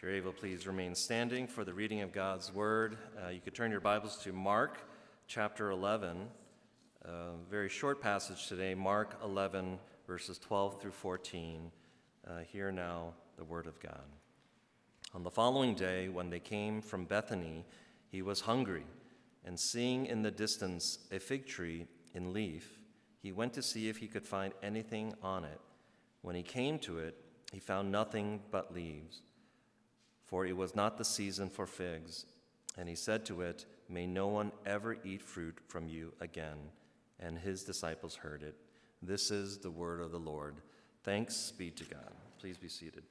If you're able, please remain standing for the reading of God's Word. You could turn your Bibles to Mark chapter 11. Very short passage today, Mark 11, verses 12 through 14. Hear now the Word of God. On the following day, when they came from Bethany, he was hungry, and seeing in the distance a fig tree in leaf, he went to see if he could find anything on it. When he came to it, he found nothing but leaves, for it was not the season for figs. And he said to it, "May no one ever eat fruit from you again." And his disciples heard it. This is the word of the Lord. Thanks be to God. Please be seated.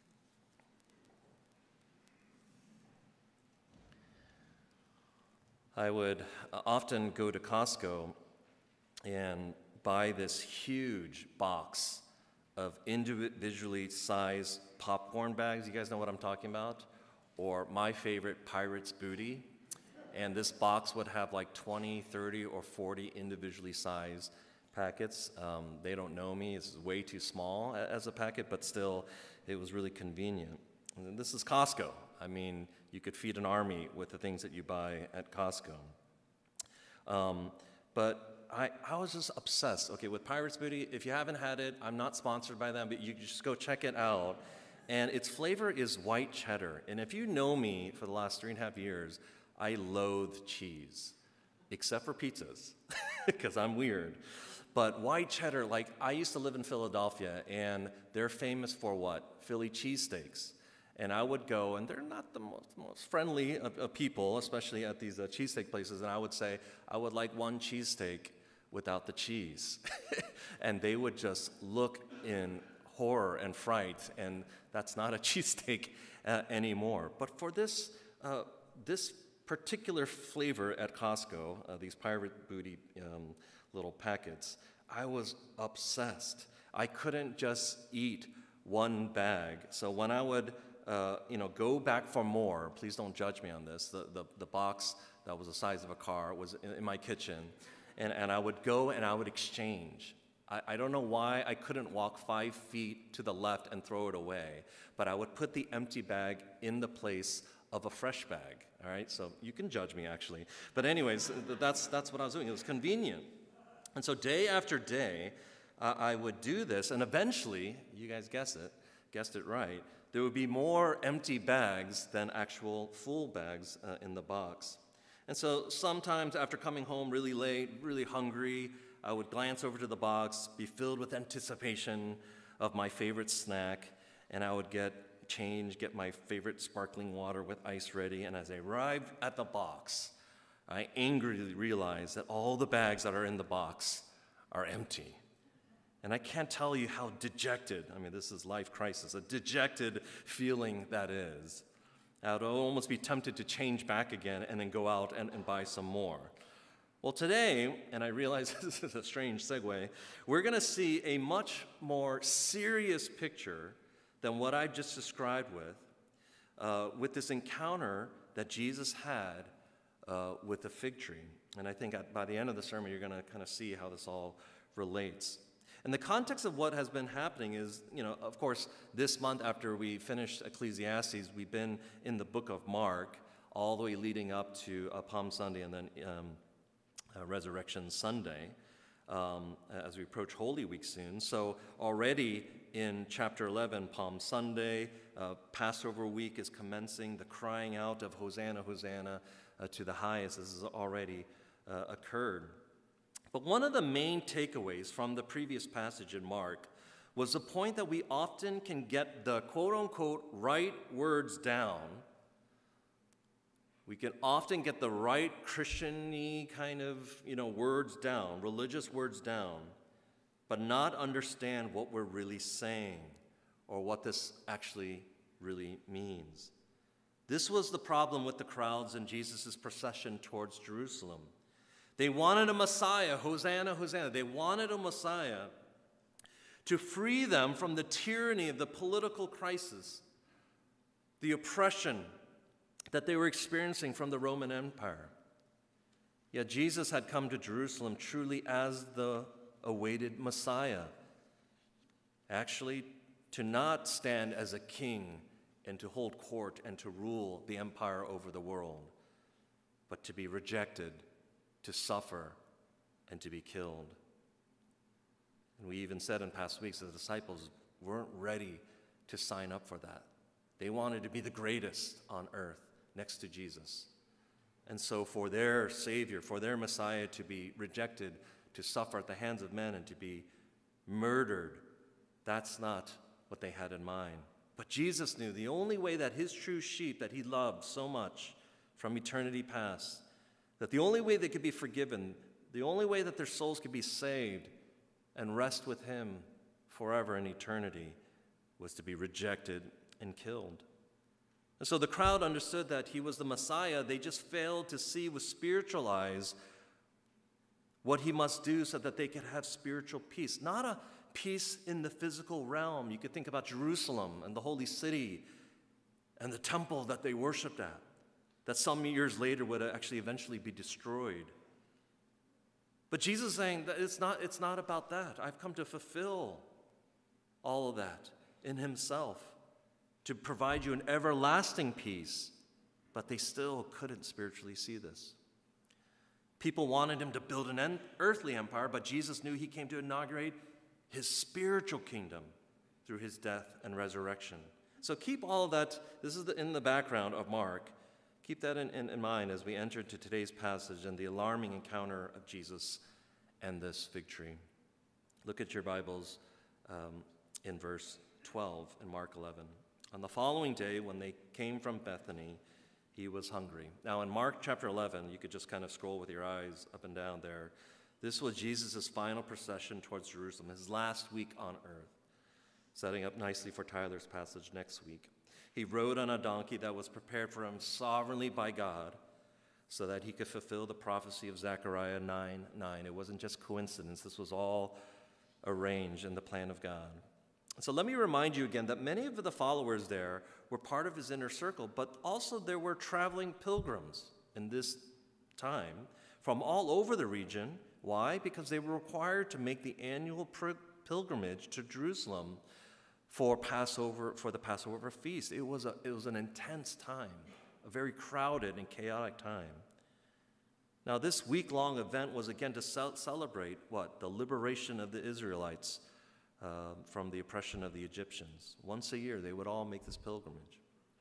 I would often go to Costco and buy this huge box of individually sized popcorn bags. You guys know what I'm talking about? Or my favorite, Pirate's Booty. And this box would have like 20, 30, or 40 individually sized packets. They don't know me. It's way too small as a packet, but still, it was really convenient. And this is Costco. I mean, you could feed an army with the things that you buy at Costco. But I was just obsessed, with Pirate's Booty. If you haven't had it, I'm not sponsored by them, but you just go check it out. And its flavor is white cheddar. And if you know me for the last 3.5 years, I loathe cheese, except for pizzas, because I'm weird. But white cheddar, I used to live in Philadelphia, and they're famous for what? Philly cheesesteaks. And I would go, and they're not the most friendly of people, especially at these cheesesteak places, and I would say, I would like one cheesesteak without the cheese. And they would just look in horror and fright, and that's not a cheesesteak anymore. But for this particular flavor at Costco, these Pirate Booty little packets, I was obsessed. I couldn't just eat one bag. So when I would go back for more, please don't judge me on this, the box that was the size of a car was in my kitchen, and I would go and I would exchange. I don't know why I couldn't walk 5 feet to the left and throw it away, but I would put the empty bag in the place of a fresh bag, all right? So you can judge me, actually. But anyways, that's what I was doing. It was convenient. And so day after day, I would do this, and eventually, you guys guessed it right, there would be more empty bags than actual full bags in the box. And so sometimes after coming home really late, really hungry, I would glance over to the box, be filled with anticipation of my favorite snack, and I would get my favorite sparkling water with ice ready. And as I arrived at the box, I angrily realized that all the bags that are in the box are empty. And I can't tell you how dejected, this is life crisis, a dejected feeling that is. I would almost be tempted to change back again and then go out and buy some more. Well, today, and I realize this is a strange segue, we're going to see a much more serious picture than what I just described with this encounter that Jesus had with the fig tree. And I think by the end of the sermon, you're going to kind of see how this all relates. And the context of what has been happening is, of course, this month after we finished Ecclesiastes, we've been in the book of Mark all the way leading up to Palm Sunday and then Resurrection Sunday as we approach Holy Week soon. So already in chapter 11, Palm Sunday, Passover week is commencing, the crying out of Hosanna, Hosanna to the highest. This has already occurred. But one of the main takeaways from the previous passage in Mark was the point that we often can get the quote-unquote right words down. We can often get the right Christian-y kind of, words down, religious words down, but not understand what we're really saying or what this actually really means. This was the problem with the crowds in Jesus' procession towards Jerusalem. They wanted a Messiah, Hosanna, Hosanna. They wanted a Messiah to free them from the tyranny of the political crisis, the oppression that they were experiencing from the Roman Empire. Yet Jesus had come to Jerusalem truly as the awaited Messiah, actually to not stand as a king and to hold court and to rule the empire over the world, but to be rejected, to suffer, and to be killed. And we even said in past weeks that the disciples weren't ready to sign up for that. They wanted to be the greatest on earth next to Jesus. And so for their Savior, for their Messiah to be rejected, to suffer at the hands of men and to be murdered, that's not what they had in mind. But Jesus knew the only way that his true sheep that he loved so much from eternity past, that the only way they could be forgiven, the only way that their souls could be saved and rest with him forever in eternity was to be rejected and killed. And so the crowd understood that he was the Messiah. They just failed to see with spiritual eyes what he must do so that they could have spiritual peace. Not a peace in the physical realm. You could think about Jerusalem and the holy city and the temple that they worshiped at, that some years later would actually eventually be destroyed. But Jesus is saying that it's not about that. I've come to fulfill all of that in himself, to provide you an everlasting peace. But they still couldn't spiritually see this. People wanted him to build an earthly empire, but Jesus knew he came to inaugurate his spiritual kingdom through his death and resurrection. So keep all of that. This is in the background of Mark. Keep that in mind as we enter into today's passage and the alarming encounter of Jesus and this fig tree. Look at your Bibles in verse 12 in Mark 11. On the following day, when they came from Bethany, he was hungry. Now, in Mark chapter 11, you could just kind of scroll with your eyes up and down there. This was Jesus' final procession towards Jerusalem, his last week on earth, setting up nicely for Tyler's passage next week. He rode on a donkey that was prepared for him sovereignly by God so that he could fulfill the prophecy of Zechariah 9:9. It wasn't just coincidence. This was all arranged in the plan of God. So let me remind you again that many of the followers there were part of his inner circle, but also there were traveling pilgrims in this time from all over the region. Why? Because they were required to make the annual pilgrimage to Jerusalem for the Passover feast. It was an intense time, a very crowded and chaotic time. Now, this week-long event was again to celebrate what? The liberation of the Israelites from the oppression of the Egyptians. Once a year, they would all make this pilgrimage.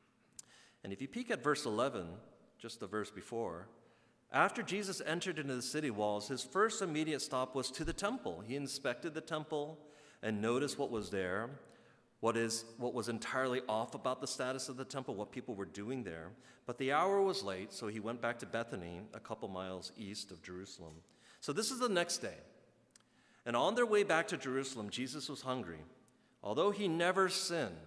And if you peek at verse 11, just the verse before, after Jesus entered into the city walls, his first immediate stop was to the temple. He inspected the temple and noticed what was there, what was entirely off about the status of the temple, what people were doing there. But the hour was late, so he went back to Bethany, a couple miles east of Jerusalem. So this is the next day. And on their way back to Jerusalem, Jesus was hungry. Although he never sinned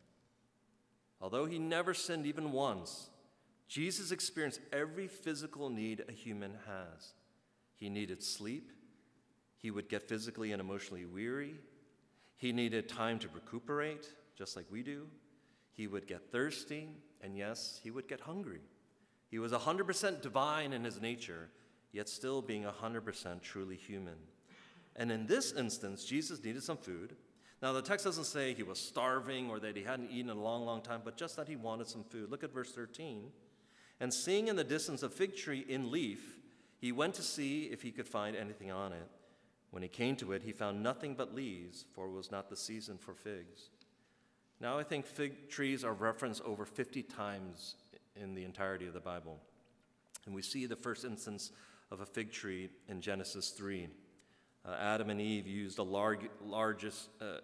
even once, Jesus experienced every physical need a human has. He needed sleep. He would get physically and emotionally weary. He needed time to recuperate, just like we do. He would get thirsty, and yes, he would get hungry. He was 100% divine in his nature, yet still being 100% truly human. And in this instance, Jesus needed some food. Now, the text doesn't say he was starving or that he hadn't eaten in a long, long time, but just that he wanted some food. Look at verse 13. And seeing in the distance a fig tree in leaf, he went to see if he could find anything on it. When he came to it, he found nothing but leaves, for it was not the season for figs. Now, I think fig trees are referenced over 50 times in the entirety of the Bible. And we see the first instance of a fig tree in Genesis 3. Adam and Eve used largish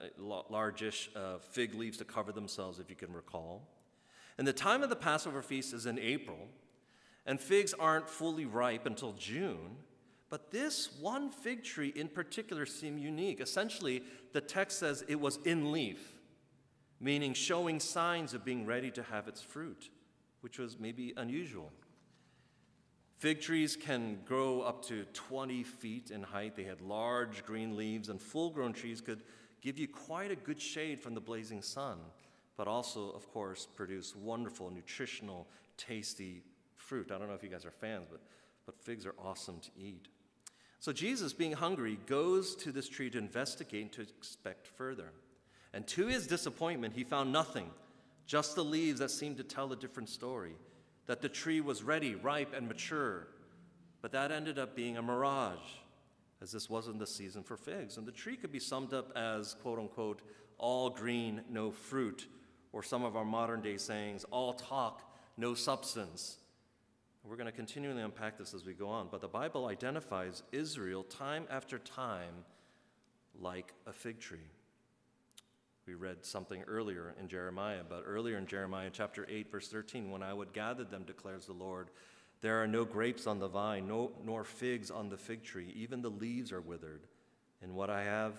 fig leaves to cover themselves, if you can recall. And the time of the Passover feast is in April, and figs aren't fully ripe until June. But this one fig tree in particular seemed unique. Essentially, the text says it was in leaf, meaning showing signs of being ready to have its fruit, which was maybe unusual. Fig trees can grow up to 20 feet in height. They had large green leaves, and full-grown trees could give you quite a good shade from the blazing sun, but also, of course, produce wonderful, nutritional, tasty fruit. I don't know if you guys are fans, but figs are awesome to eat. So Jesus, being hungry, goes to this tree to investigate and to inspect further. And to his disappointment, he found nothing, just the leaves that seemed to tell a different story, that the tree was ready, ripe, and mature. But that ended up being a mirage, as this wasn't the season for figs. And the tree could be summed up as, quote unquote, all green, no fruit, or some of our modern day sayings, all talk, no substance. We're going to continually unpack this as we go on, but the Bible identifies Israel time after time like a fig tree. We read something earlier in Jeremiah, but earlier in Jeremiah chapter 8, verse 13, when I would gather them, declares the Lord, there are no grapes on the vine, nor figs on the fig tree. Even the leaves are withered, and what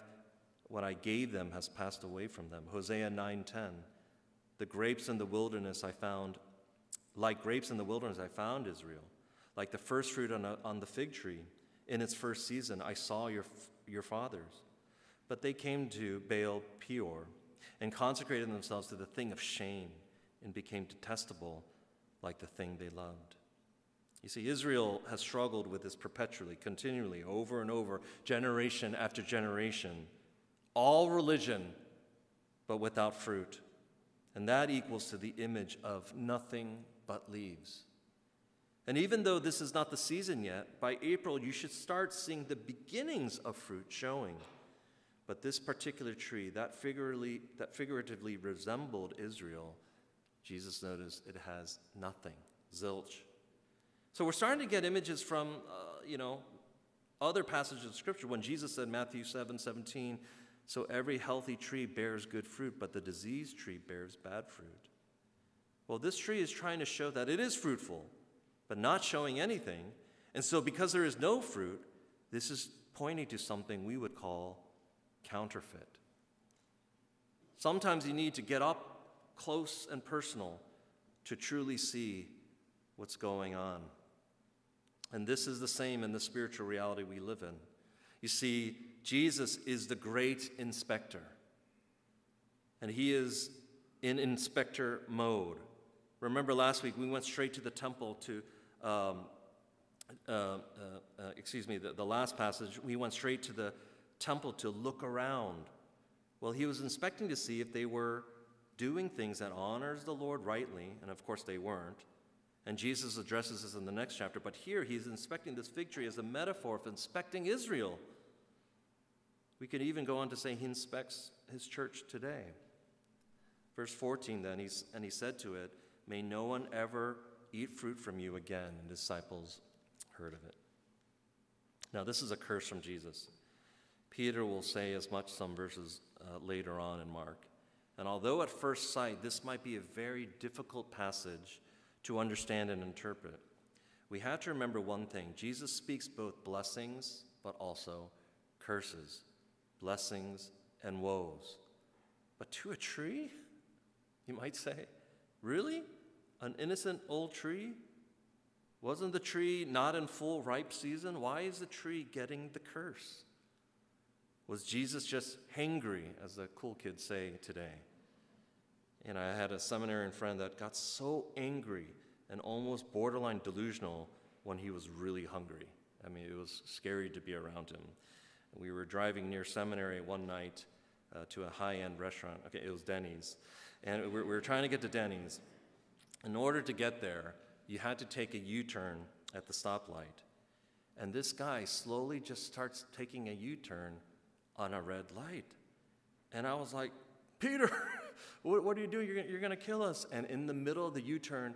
I gave them has passed away from them. Hosea 9:10, the grapes in the wilderness I found, like grapes in the wilderness I found Israel, like the first fruit on the fig tree. In its first season I saw your fathers. But they came to Baal Peor and consecrated themselves to the thing of shame and became detestable like the thing they loved. You see, Israel has struggled with this perpetually, continually, over and over, generation after generation. All religion, but without fruit. And that equals to the image of nothing but leaves. And even though this is not the season yet, by April you should start seeing the beginnings of fruit showing. But this particular tree, that figuratively resembled Israel, Jesus noticed it has nothing, zilch. So we're starting to get images from, other passages of Scripture. When Jesus said, Matthew 7:17, so every healthy tree bears good fruit, but the diseased tree bears bad fruit. Well, this tree is trying to show that it is fruitful, but not showing anything. And so because there is no fruit, this is pointing to something we would call counterfeit. Sometimes you need to get up close and personal to truly see what's going on. And this is the same in the spiritual reality we live in. You see, Jesus is the great inspector, and he is in inspector mode. Remember last week we went straight to the temple to, the last passage, we went straight to the temple to look around. Well, he was inspecting to see if they were doing things that honors the Lord rightly, and of course they weren't. And Jesus addresses this in the next chapter, but here he's inspecting this fig tree as a metaphor of inspecting Israel. We could even go on to say he inspects his church today. Verse 14 then, he said to it, may no one ever eat fruit from you again. And disciples heard of it. Now this is a curse from Jesus. Peter will say as much some verses later on in Mark. And although at first sight this might be a very difficult passage to understand and interpret, we have to remember one thing. Jesus speaks both blessings but also curses, blessings and woes. But to a tree, you might say, really? An innocent old tree? Wasn't the tree not in full ripe season? Why is the tree getting the curse? Was Jesus just hangry, as the cool kids say today? And I had a seminarian friend that got so angry and almost borderline delusional when he was really hungry. I mean, it was scary to be around him. We were driving near seminary one night to a high-end restaurant. Okay, it was Denny's. And we were trying to get to Denny's. In order to get there, you had to take a U-turn at the stoplight. And this guy slowly just starts taking a U-turn on a red light. And I was like, Peter, what are you doing? You're going to kill us. And in the middle of the U-turn,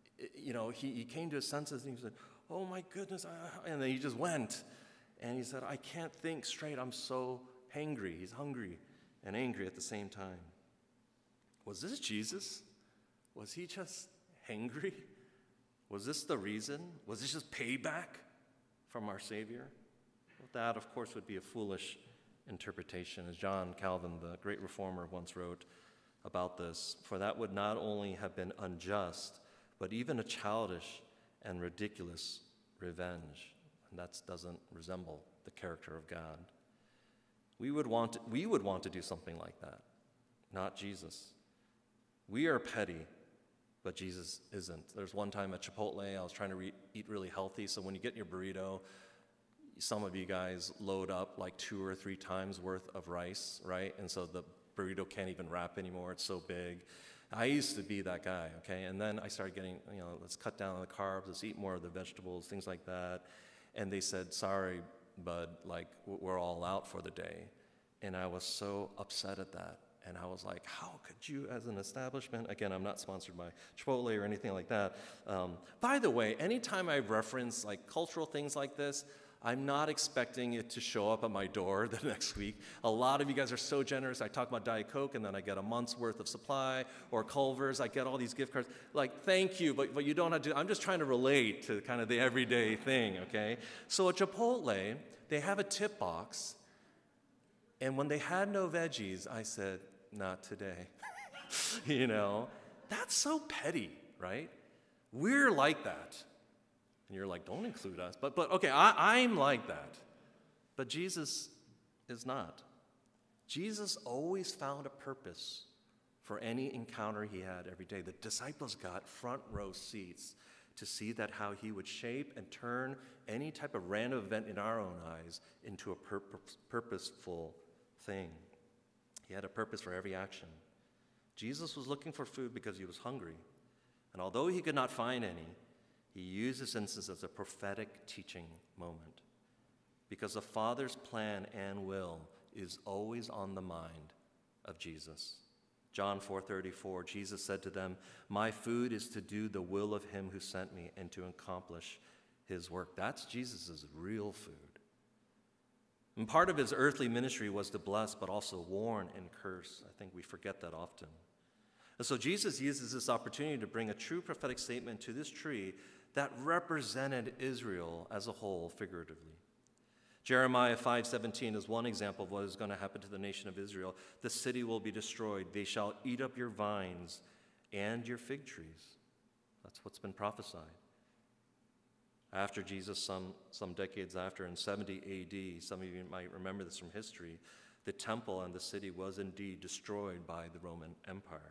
he came to his senses and he said, oh my goodness. And then he just went. And he said, I can't think straight. I'm so hangry. He's hungry and angry at the same time. Was this Jesus? Was he just hangry? Was this the reason? Was this just payback from our Savior? Well, that, of course, would be a foolish interpretation. As John Calvin, the great reformer, once wrote about this, for that would not only have been unjust, but even a childish and ridiculous revenge. And that doesn't resemble the character of God. We would want to do something like that, not Jesus. We are petty, but Jesus isn't. There's one time at Chipotle, I was trying to eat really healthy, so when you get your burrito, some of you guys load up like 2 or 3 times worth of rice, right? And so the burrito can't even wrap anymore, it's so big. I used to be that guy, okay? And then I started getting, let's cut down on the carbs, let's eat more of the vegetables, things like that. And they said, sorry, bud, like, we're all out for the day. And I was so upset at that. And I was like, how could you, as an establishment, again, I'm not sponsored by Chipotle or anything like that. By the way, anytime I reference like cultural things like this, I'm not expecting it to show up at my door the next week. A lot of you guys are so generous. I talk about Diet Coke, and then I get a month's worth of supply, or Culver's. I get all these gift cards. Like, thank you, but you don't have to. I'm just trying to relate to kind of the everyday thing, okay? So at Chipotle, they have a tip box, and when they had no veggies, I said, not today. That's so petty, right? We're like that. And you're like, don't include us. But okay, I'm like that. But Jesus is not. Jesus always found a purpose for any encounter he had every day. The disciples got front row seats to see that how he would shape and turn any type of random event in our own eyes into a purposeful thing. He had a purpose for every action. Jesus was looking for food because he was hungry. And although he could not find any, he used this instance as a prophetic teaching moment, because the Father's plan and will is always on the mind of Jesus. John 4:34, Jesus said to them, my food is to do the will of him who sent me and to accomplish his work. That's Jesus' real food. And part of his earthly ministry was to bless, but also warn and curse. I think we forget that often. And so Jesus uses this opportunity to bring a true prophetic statement to this tree that represented Israel as a whole figuratively. Jeremiah 5:17 is one example of what is going to happen to the nation of Israel. The city will be destroyed. They shall eat up your vines and your fig trees. That's what's been prophesied. After Jesus, some decades after, in 70 AD, some of you might remember this from history, the temple and the city was indeed destroyed by the Roman Empire.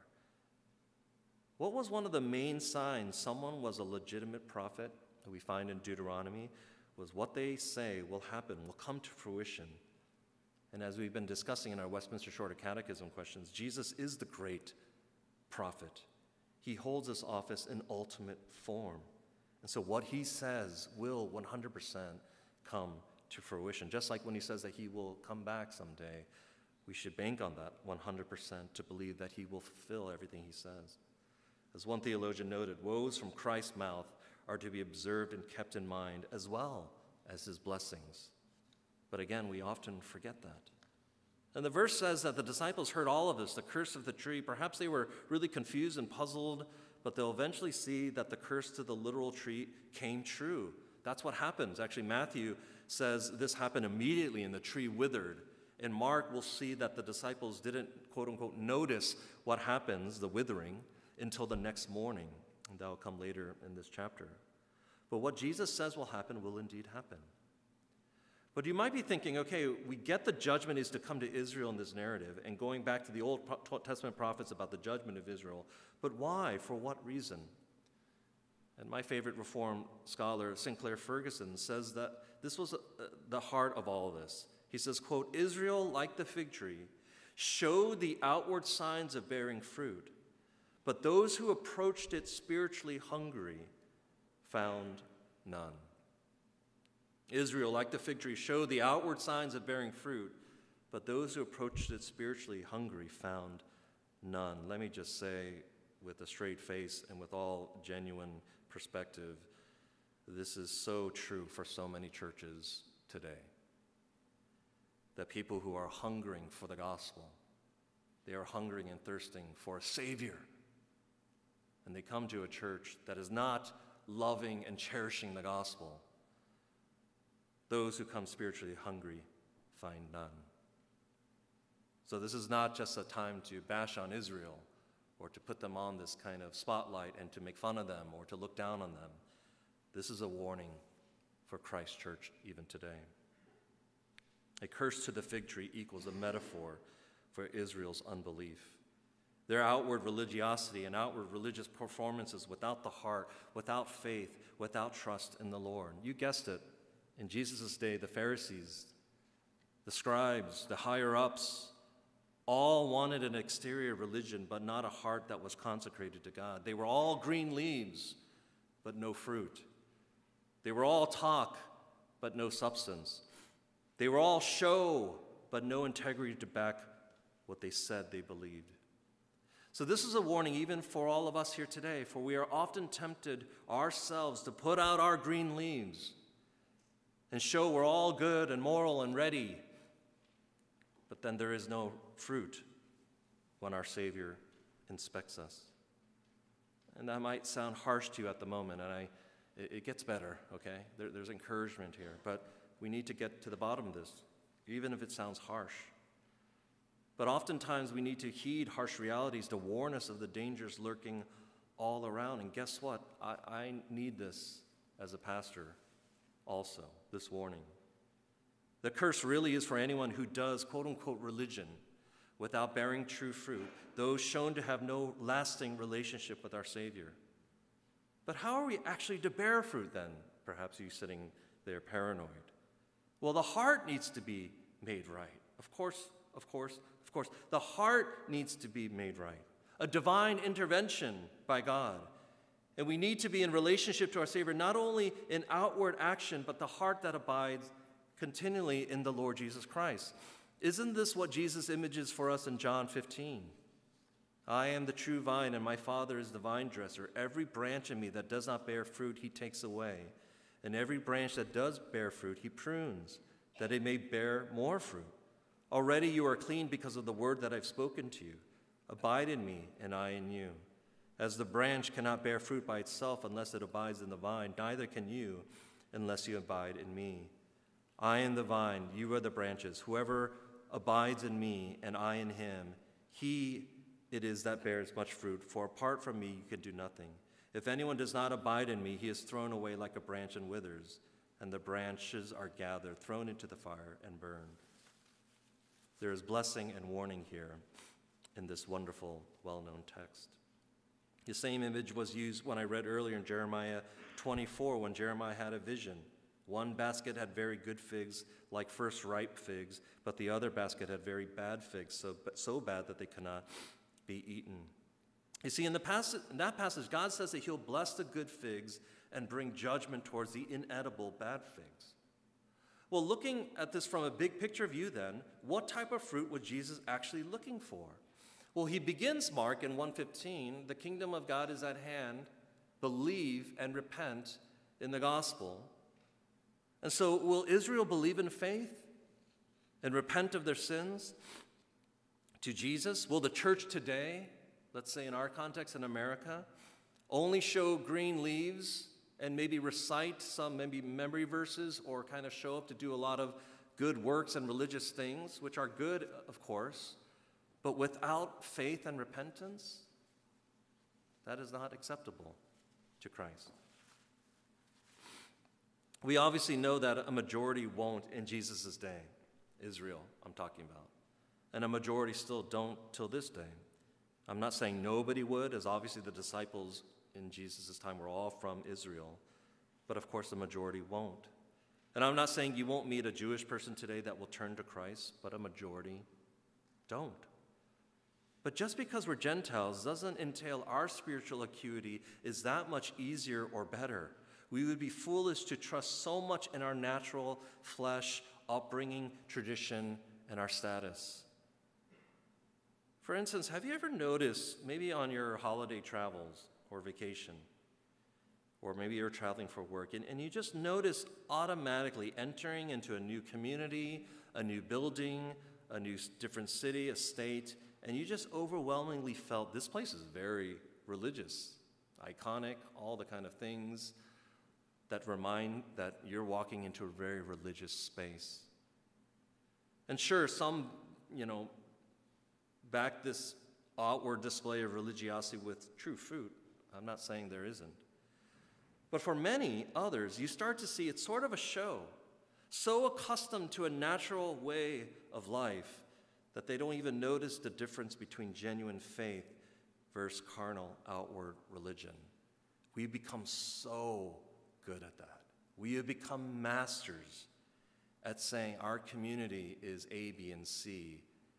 What was one of the main signs someone was a legitimate prophet, that we find in Deuteronomy, was what they say will happen, will come to fruition. And as we've been discussing in our Westminster Shorter Catechism questions, Jesus is the great prophet. He holds this office in ultimate form. And so what he says will 100% come to fruition. Just like when he says that he will come back someday, we should bank on that 100% to believe that he will fulfill everything he says. As one theologian noted, woes from Christ's mouth are to be observed and kept in mind, as well as his blessings. But again, we often forget that. And the verse says that the disciples heard all of this, the curse of the tree. Perhaps they were really confused and puzzled, but they'll eventually see that the curse to the literal tree came true. That's what happens. Actually, Matthew says this happened immediately and the tree withered. In Mark, we'll see that the disciples didn't, quote unquote, notice what happens, the withering, until the next morning. And that will come later in this chapter. But what Jesus says will happen will indeed happen. But you might be thinking, okay, we get the judgment is to come to Israel in this narrative, and going back to the Old Testament prophets about the judgment of Israel. But why? For what reason? And my favorite Reformed scholar, Sinclair Ferguson, says that this was the heart of all of this. He says, quote, Israel, like the fig tree, showed the outward signs of bearing fruit, but those who approached it spiritually hungry found none. Israel, like the fig tree, showed the outward signs of bearing fruit, but those who approached it spiritually hungry found none. Let me just say, with a straight face and with all genuine perspective, this is so true for so many churches today. That people who are hungering for the gospel, they are hungering and thirsting for a Savior. And they come to a church that is not loving and cherishing the gospel. Those who come spiritually hungry find none. So this is not just a time to bash on Israel or to put them on this kind of spotlight and to make fun of them or to look down on them. This is a warning for Christ's church even today. A curse to the fig tree equals a metaphor for Israel's unbelief. Their outward religiosity and outward religious performances without the heart, without faith, without trust in the Lord. You guessed it. In Jesus' day, the Pharisees, the scribes, the higher-ups, All wanted an exterior religion, but not a heart that was consecrated to God. They were all green leaves, but no fruit. They were all talk, but no substance. They were all show, but no integrity to back what they said they believed. So this is a warning even for all of us here today, for we are often tempted ourselves to put out our green leaves and show we're all good and moral and ready. But then there is no fruit when our Savior inspects us. And that might sound harsh to you at the moment, and it gets better, okay? There's encouragement here, but we need to get to the bottom of this, even if it sounds harsh. But oftentimes we need to heed harsh realities to warn us of the dangers lurking all around. And guess what? I need this as a pastor also, this warning. The curse really is for anyone who does, quote-unquote, religion without bearing true fruit, those shown to have no lasting relationship with our Savior. But how are we actually to bear fruit then? Perhaps you sitting there paranoid. Well, the heart needs to be made right. Of course. The heart needs to be made right. A divine intervention by God. And we need to be in relationship to our Savior, not only in outward action, but the heart that abides continually in the Lord Jesus Christ. Isn't this what Jesus images for us in John 15? I am the true vine, and my Father is the vine dresser. Every branch in me that does not bear fruit, he takes away. And every branch that does bear fruit, he prunes, that it may bear more fruit. Already you are clean because of the word that I've spoken to you. Abide in me, and I in you. As the branch cannot bear fruit by itself unless it abides in the vine, neither can you unless you abide in me. I am the vine, you are the branches. Whoever abides in me and I in him, he it is that bears much fruit, for apart from me you can do nothing. If anyone does not abide in me, he is thrown away like a branch and withers, and the branches are gathered, thrown into the fire, and burned. There is blessing and warning here in this wonderful, well-known text. The same image was used when I read earlier in Jeremiah 24, when Jeremiah had a vision. One basket had very good figs, like first ripe figs, but the other basket had very bad figs, so bad that they cannot be eaten. You see, in that passage, God says that he'll bless the good figs and bring judgment towards the inedible bad figs. Well, looking at this from a big picture view then, what type of fruit was Jesus actually looking for? Well, he begins Mark in 1:15, the kingdom of God is at hand, believe and repent in the gospel. And so will Israel believe in faith and repent of their sins to Jesus? Will the church today, let's say in our context in America, only show green leaves and maybe recite some maybe memory verses or kind of show up to do a lot of good works and religious things, which are good, of course, but without faith and repentance? That is not acceptable to Christ. We obviously know that a majority won't in Jesus' day, Israel I'm talking about, and a majority still don't till this day. I'm not saying nobody would, as obviously the disciples in Jesus' time were all from Israel, but of course the majority won't. And I'm not saying you won't meet a Jewish person today that will turn to Christ, but a majority don't. But just because we're Gentiles doesn't entail our spiritual acuity is that much easier or better. We would be foolish to trust so much in our natural flesh, upbringing, tradition, and our status. For instance, have you ever noticed, maybe on your holiday travels or vacation, or maybe you're traveling for work, and you just notice automatically entering into a new community, a new building, a new different city, a state, and you just overwhelmingly felt this place is very religious, iconic, all the kind of things that remind that you're walking into a very religious space. And sure, some, back this outward display of religiosity with true fruit. I'm not saying there isn't. But for many others, you start to see it's sort of a show, so accustomed to a natural way of life that they don't even notice the difference between genuine faith versus carnal outward religion. We become so good at that. We have become masters at saying our community is A, B, and C,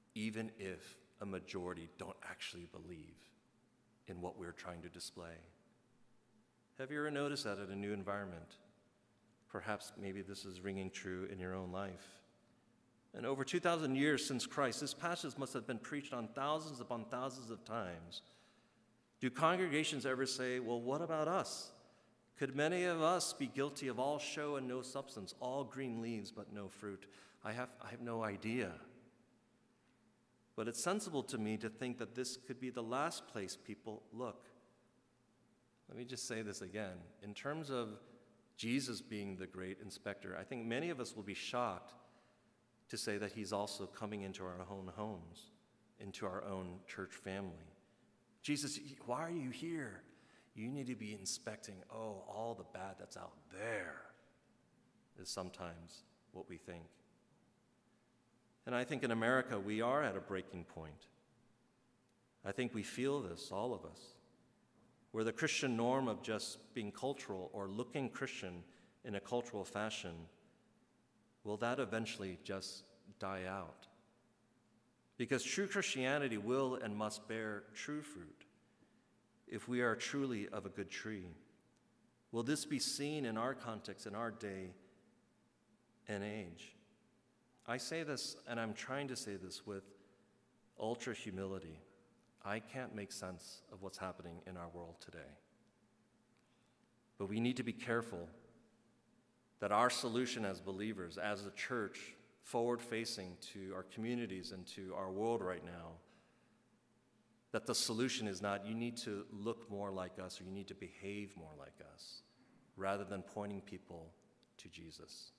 even if a majority don't actually believe in what we're trying to display. Have you ever noticed that in a new environment? Perhaps maybe this is ringing true in your own life. And over 2,000 years since Christ, this passage must have been preached on thousands upon thousands of times. Do congregations ever say, well, what about us? Could many of us be guilty of all show and no substance, all green leaves but no fruit? I have no idea. But it's sensible to me to think that this could be the last place people look. Let me just say this again. In terms of Jesus being the great inspector, I think many of us will be shocked to say that he's also coming into our own homes, into our own church family. Jesus, why are you here? You need to be inspecting, all the bad that's out there, is sometimes what we think. And I think in America, we are at a breaking point. I think we feel this, all of us, where the Christian norm of just being cultural or looking Christian in a cultural fashion, will that eventually just die out? Because true Christianity will and must bear true fruit if we are truly of a good tree. Will this be seen in our context, in our day and age? I say this, and I'm trying to say this with ultra humility. I can't make sense of what's happening in our world today. But we need to be careful that our solution as believers, as a church, forward-facing to our communities and to our world right now, that the solution is not, you need to look more like us or you need to behave more like us, rather than pointing people to Jesus.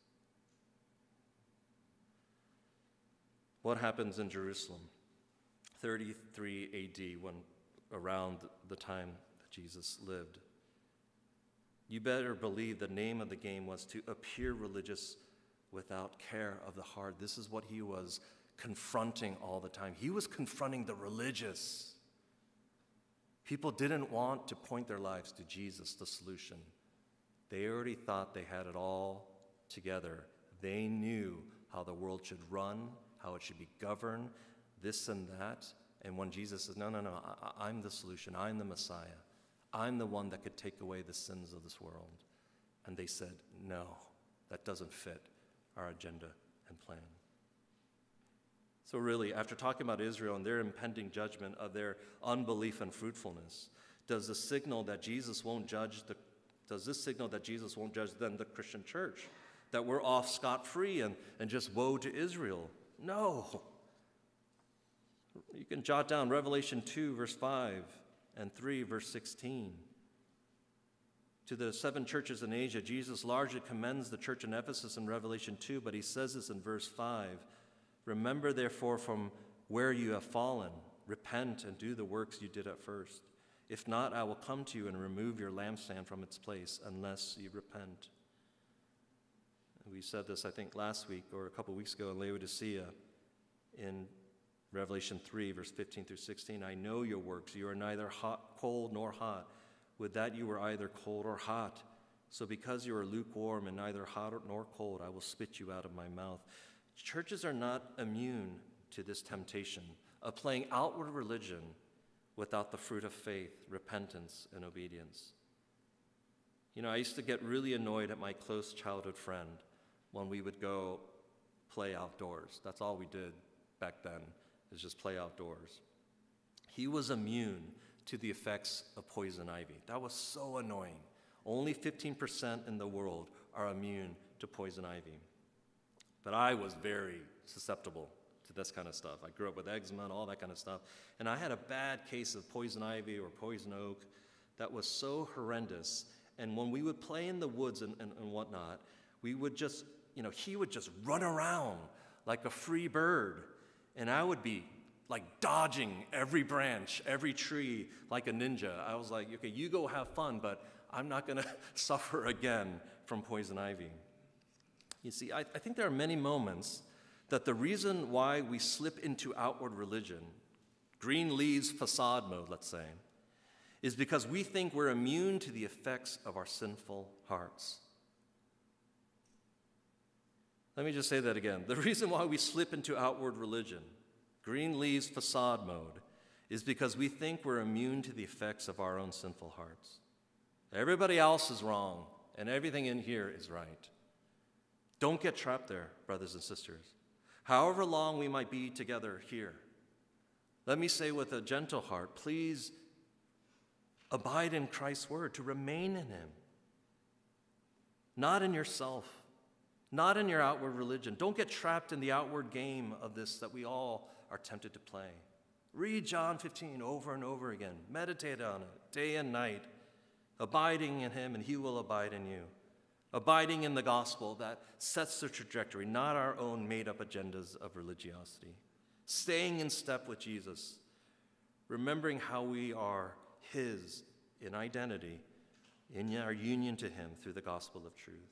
What happens in Jerusalem? 33 AD, when around the time that Jesus lived. You better believe the name of the game was to appear religious without care of the heart. This is what he was confronting all the time. He was confronting the religious. People didn't want to point their lives to Jesus, the solution. They already thought they had it all together. They knew how the world should run, how it should be governed, this and that. And when Jesus says, no, I'm the solution, I'm the Messiah, I'm the one that could take away the sins of this world. And they said, no, that doesn't fit our agenda and plan. So really, after talking about Israel and their impending judgment of their unbelief and fruitfulness, does this signal that Jesus won't judge then the Christian church? That we're off scot-free and just woe to Israel? No. You can jot down Revelation 2, verse 5, and 3, verse 16. To the 7 churches in Asia, Jesus largely commends the church in Ephesus in Revelation 2, but he says this in verse 5. Remember, therefore, from where you have fallen, repent and do the works you did at first. If not, I will come to you and remove your lampstand from its place unless you repent. We said this, I think, last week or a couple weeks ago in Laodicea in Revelation 3, verse 15 through 16. I know your works. You are neither cold nor hot. Would that you were either cold or hot. So because you are lukewarm and neither hot nor cold, I will spit you out of my mouth. Churches are not immune to this temptation of playing outward religion without the fruit of faith, repentance, and obedience. You know, I used to get really annoyed at my close childhood friend when we would go play outdoors. That's all we did back then, is just play outdoors. He was immune to the effects of poison ivy. That was so annoying. Only 15% in the world are immune to poison ivy. But I was very susceptible to this kind of stuff. I grew up with eczema and all that kind of stuff. And I had a bad case of poison ivy or poison oak that was so horrendous. And when we would play in the woods and whatnot, we would just, he would just run around like a free bird. And I would be like dodging every branch, every tree like a ninja. I was like, okay, you go have fun, but I'm not going to suffer again from poison ivy. You see, I think there are many moments that the reason why we slip into outward religion, green leaves facade mode, let's say, is because we think we're immune to the effects of our sinful hearts. Let me just say that again. The reason why we slip into outward religion green leaves facade mode, is because we think we're immune to the effects of our own sinful hearts. Everybody else is wrong, and everything in here is right. Don't get trapped there, brothers and sisters. However long we might be together here, let me say with a gentle heart, please abide in Christ's word, to remain in him. Not in yourself, not in your outward religion. Don't get trapped in the outward game of this that we all are tempted to play. Read John 15 over and over again. Meditate on it day and night, abiding in him and he will abide in you. Abiding in the gospel that sets the trajectory, not our own made-up agendas of religiosity. Staying in step with Jesus, remembering how we are his in identity, in our union to him through the gospel of truth.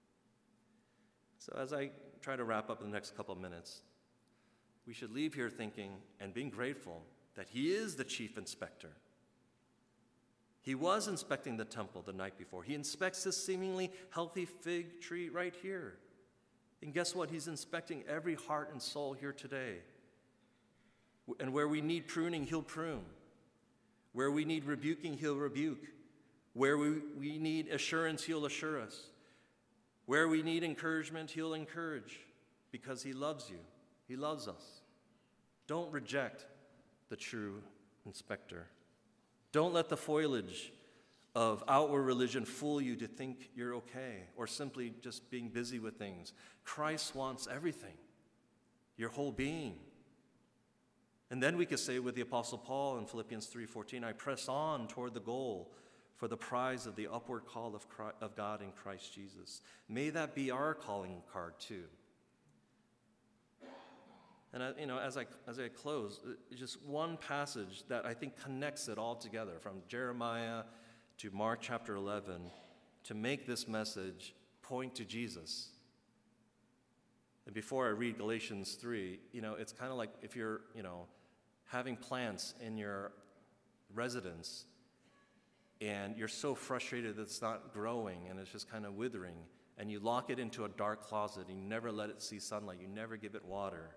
So as I try to wrap up in the next couple of minutes, we should leave here thinking and being grateful that he is the chief inspector. He was inspecting the temple the night before. He inspects this seemingly healthy fig tree right here. And guess what? He's inspecting every heart and soul here today. And where we need pruning, he'll prune. Where we need rebuking, he'll rebuke. Where we need assurance, he'll assure us. Where we need encouragement, he'll encourage because he loves you. He loves us. Don't reject the true inspector. Don't let the foliage of outward religion fool you to think you're okay or simply just being busy with things. Christ wants everything, your whole being. And then we could say with the Apostle Paul in Philippians 3:14, I press on toward the goal for the prize of the upward call of God in Christ Jesus. May that be our calling card too. And as I close, just one passage that I think connects it all together, from Jeremiah to Mark chapter 11, to make this message point to Jesus. And before I read Galatians 3, it's kind of like if you're, having plants in your residence and you're so frustrated that it's not growing and it's just kind of withering, and you lock it into a dark closet and you never let it see sunlight, you never give it water.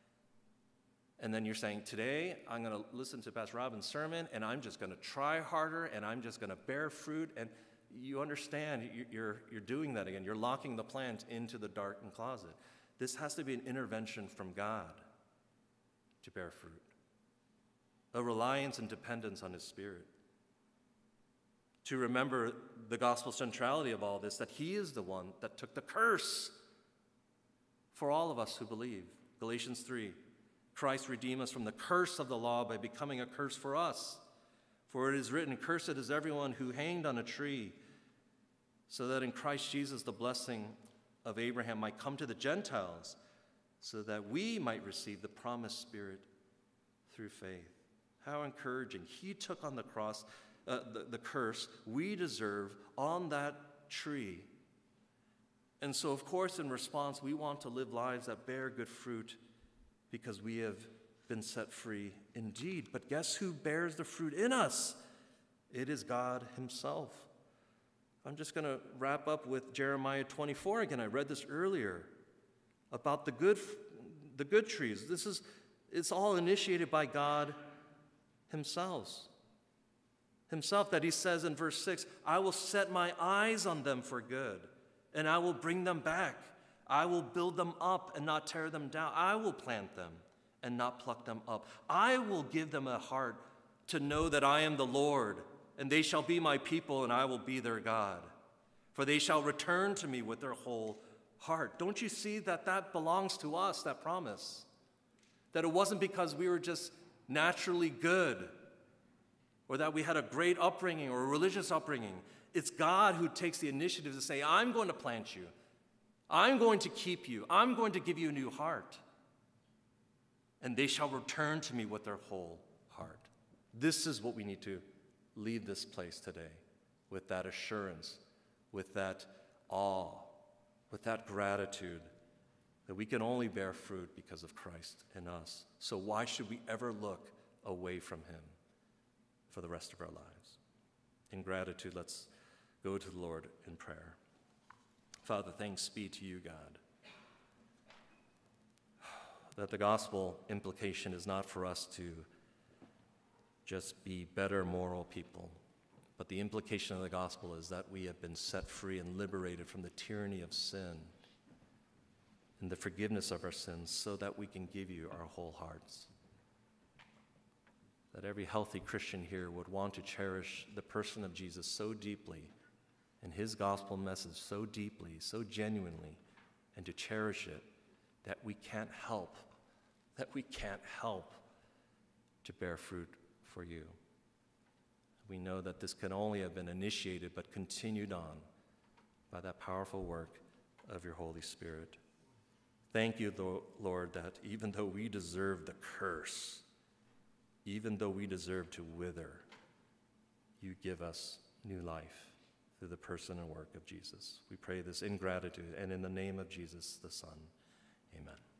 And then you're saying, today I'm going to listen to Pastor Robin's sermon and I'm just going to try harder and I'm just going to bear fruit. And you understand you're doing that again. You're locking the plant into the darkened closet. This has to be an intervention from God to bear fruit. A reliance and dependence on his Spirit. To remember the gospel centrality of all this, that he is the one that took the curse for all of us who believe. Galatians 3, Christ redeemed us from the curse of the law by becoming a curse for us. For it is written, cursed is everyone who hanged on a tree, so that in Christ Jesus the blessing of Abraham might come to the Gentiles, so that we might receive the promised Spirit through faith. How encouraging. He took on the cross, the curse we deserve on that tree. And so, of course, in response, we want to live lives that bear good fruit because we have been set free indeed. But guess who bears the fruit in us? It is God himself. I'm just going to wrap up with Jeremiah 24 again. I read this earlier about the good trees. It's all initiated by God himself, that he says in verse 6, I will set my eyes on them for good, and I will bring them back. I will build them up and not tear them down. I will plant them and not pluck them up. I will give them a heart to know that I am the Lord, and they shall be my people, and I will be their God. For they shall return to me with their whole heart. Don't you see that belongs to us, that promise? That it wasn't because we were just naturally good, or that we had a great upbringing or a religious upbringing. It's God who takes the initiative to say, I'm going to plant you. I'm going to keep you. I'm going to give you a new heart. And they shall return to me with their whole heart. This is what we need to leave this place today, with that assurance, with that awe, with that gratitude, that we can only bear fruit because of Christ in us. So why should we ever look away from him for the rest of our lives? In gratitude, let's go to the Lord in prayer. Father, thanks be to you, God. that the gospel implication is not for us to just be better moral people, but the implication of the gospel is that we have been set free and liberated from the tyranny of sin and the forgiveness of our sins so that we can give you our whole hearts. That every healthy Christian here would want to cherish the person of Jesus so deeply and his gospel message so deeply, so genuinely, and to cherish it that we can't help to bear fruit for you. We know that this can only have been initiated but continued on by that powerful work of your Holy Spirit. Thank you, Lord, that even though we deserve the curse, even though we deserve to wither, you give us new life through the person and work of Jesus. We pray this in gratitude and in the name of Jesus, the Son. Amen.